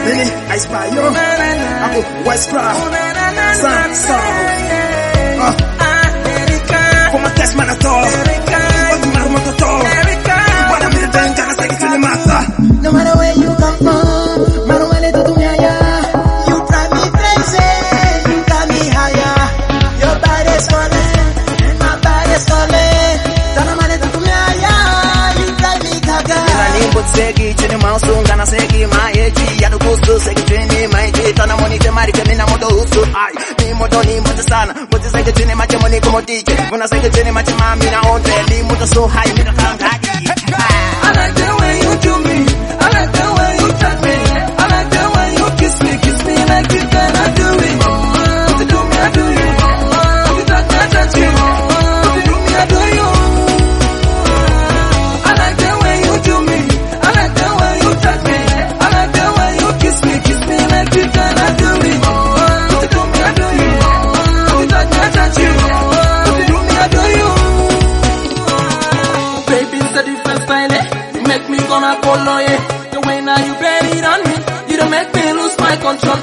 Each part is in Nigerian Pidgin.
Mini Ice Bayo, ako Westcraft, Como test man at all, no matter where you come from, Manuel to Tumaya, you drive me crazy, you got me higher. Your body's calling, and my body's calling. Tanamane to Tumaya, you drive me gaga. But segi chini mausu ngana segi maeji ya nukusu segi chini maeji tana moni te mari ke mina moto usu ai ni moto sana but segi chini mache moni como DJ una segi chini mache mami na onde ni moto so high mina kangadi. I like the way you do me, I like the way you touch me, I like the way you kiss me like you cannot do it. If you do me, I do you. If you touch me, I touch you. If you do me, I do you. I like the way you do me, I like the way you touch me, I like the way you kiss me like you cannot do it. If you do me, I do you. If you touch me, I touch you. If you do me, I do you. Baby, it's a different style, eh? You make me gonna follow you. The way now you bet it on me, you don't make me lose my control.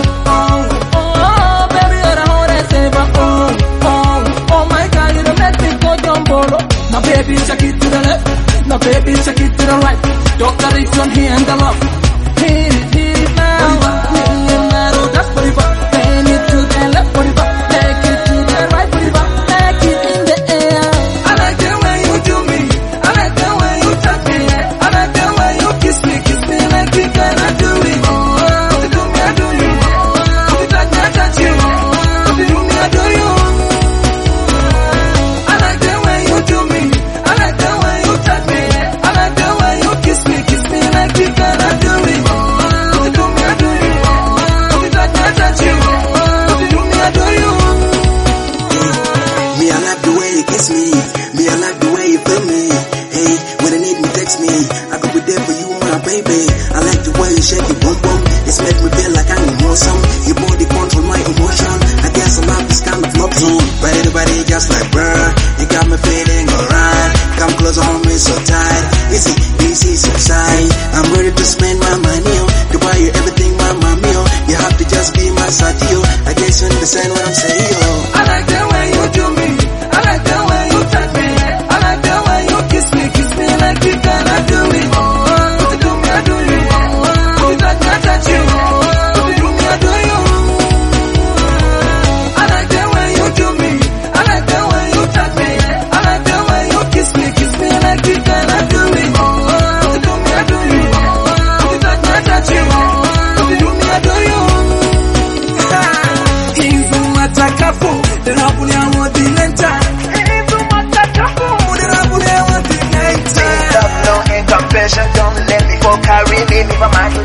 Oh, baby, you're the hottest ever. Oh my God, you don't make me go jumbo. Now baby, check it to the left. Now baby, check it to the right. Don't direction here and the love. Hit it now. That's for the back. Bend it to the left for the back. Take it to the right for the back. Take it in the air. I like the way you do me. I like the way you touch me. I like the way you kiss me like you cannot do it. If you do me, I do you. If you touch me, I touch you. If you do me, I do you. I like the way you do me. I like the way you touch me. I like the way you kiss me like you cannot do it. If you do me, I do you. If you touch me, I touch you. If you do me, I do you. Me, I like the way you kiss me. Me, I like the way you feel me. Hey, when I need me, text me. I could be there for you, my baby. I like the way you shake it, boom boom. It's make me feel like I'm emotion. Your body control my emotion. I guess I love this kind of love song. But everybody just like, bruh, you got me feeling alright. Come closer, hold me so tight. Easy, easy, so side. I'm ready to spend my money on to buy you everything, my mommy. You have to just be my sadio. I guess you understand what I'm saying, yo. I like the way you do me. I like the way you touch me. I like the way you kiss me like you cannot do it. If you do me, I do you. If you touch me, I touch you. If you do me, I do you. I like the way you do me. I like the way you touch me. I like the way you kiss me like you cannot do it. If you do me, I do you. If you touch me, I touch you. If you do me, I do you. Inzu matakafu, derabulia wadilenta. Inzu matakafu, derabulia wadilenta. Love, no incompassion, don't let me go carry me, my mind.